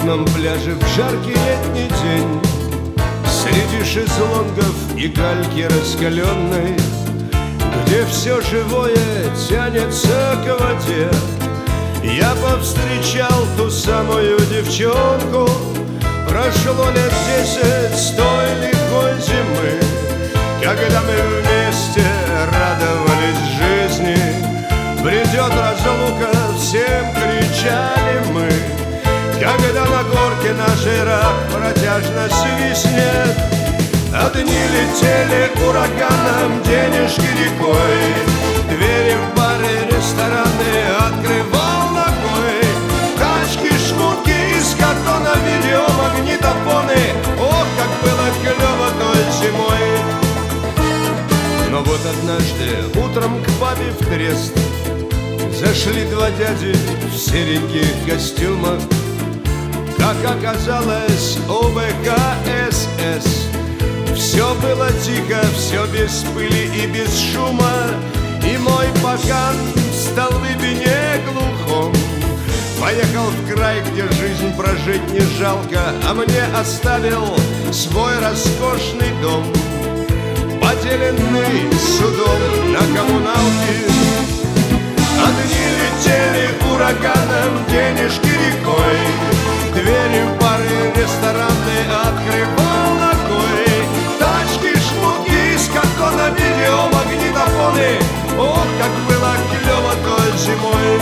лунном пляже в жаркий летний день, среди шезлонгов и гальки раскаленной, где все живое тянется к воде, я повстречал ту самую девчонку. Прошло лет 10 с той лихой зимы, когда мы вместе радовались жизни. Придет разлука, всем кричали мы, когда на горке нашей рак протяжно свистнет. А дни летели ураганом, денежки рекой, двери в бары, рестораны открывал ногой. Тачки, шмотки из картона, видеомагнитофоны. Ох, как было клево той зимой. Но вот однажды утром к бабе в трест зашли два дяди в сереньких костюмах. Как оказалось, ОБХСС. Все было тихо, все без пыли и без шума. И мой пакан в Столыпине глухом поехал в край, где жизнь прожить не жалко, а мне оставил свой роскошный дом, поделенный судом на коммуналке. А дни летели ураганом, денежки рекой, двери в бары, рестораны открывал ногой. Тачки, шмотки из картона, видеомагнитофоны. Ох, как было клево той зимой.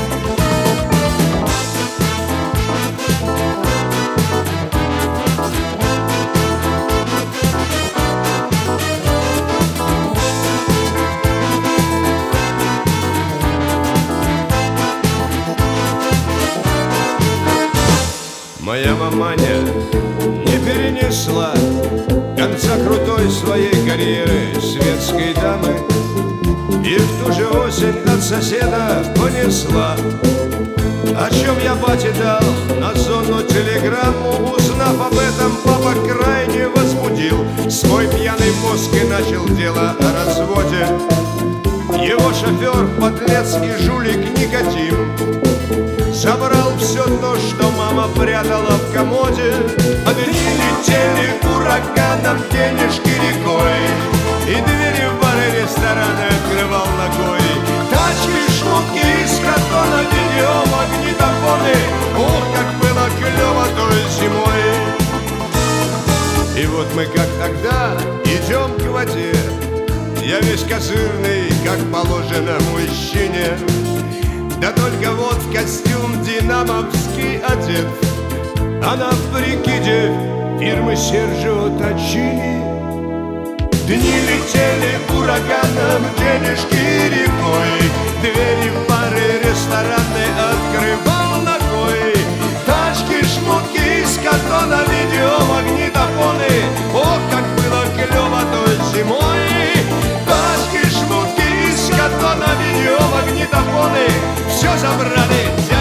Моя маманя не перенесла конца крутой своей карьеры светской дамы, и в ту же осень от соседа понесла, о чем я бате дал на зону телеграмму. Узнав об этом, папа крайне возбудил свой пьяный мозг и начал дело о разводе. Его шофер, подлец и жулик Никодим, забрал все то, что мама прятала в комоде. А дни летели ураганом, денежки рекой, и двери в бары, рестораны открывал ногой. Тачки, шмотки из картона, видеомагнитофоны. Ох, как было клево той зимой. И вот мы, как тогда, идем к воде. Я весь козырный, как положено мужчине, да только вот в костюм динамовский одет. Она в прикиде фирмы Серджио Тачини. Дни летели ураганом, денежки рекой, двери в бары, рестораны открывал ногой. Тачки, шмотки из картона, видеомагнитофоны. Ох, как было клево той зимой. Тачки, шмотки из картона, видеомагнитофоны. Все забрали.